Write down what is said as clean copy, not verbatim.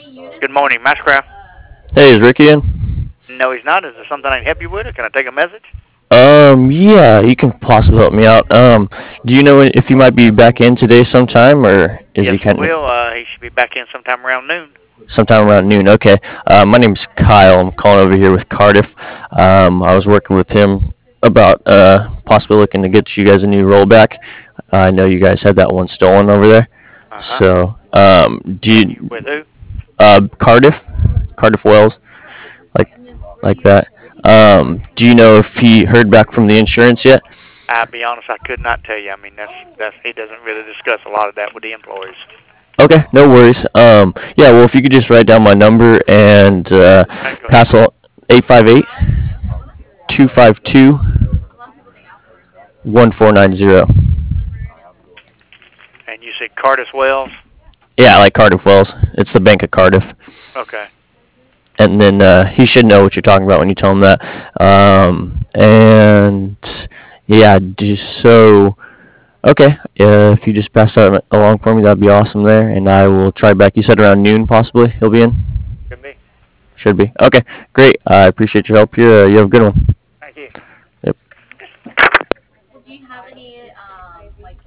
Good morning, Maxcraft. Hey, is Ricky in? No, he's not. Is there something I can help you with, or can I take a message? Yeah, you can possibly help me out. Do you know if he might be back in today sometime, or is Yes, he he kind of will. He should be back in sometime around noon. sometime around noon? Okay. My name's Kyle. I'm calling over here with Cardiff. I was working with him about possibly looking to get you guys a new rollback. I know you guys had that one stolen over there. Uh-huh. So, do And you you with who? Cardiff Wells, like like that? Do you know if he heard back from the insurance yet? I'll be honest, I could not tell you. I mean, that's he doesn't really discuss a lot of that with the employees. Okay, no worries. Yeah, well, if you could just write down my number and Okay, go ahead. pass all 858-252-1490. And you said Curtis Wells. Yeah, I like Cardiff Wells. It's the Bank of Cardiff. Okay. And then he should know what you're talking about when you tell him that. And yeah, just so okay. If you just pass that along for me, that'd be awesome there. And I will try back. You said around noon, possibly. He'll be in. Could be. Should be. Okay, great. I appreciate your help here. You have a good one. Thank you. Yep.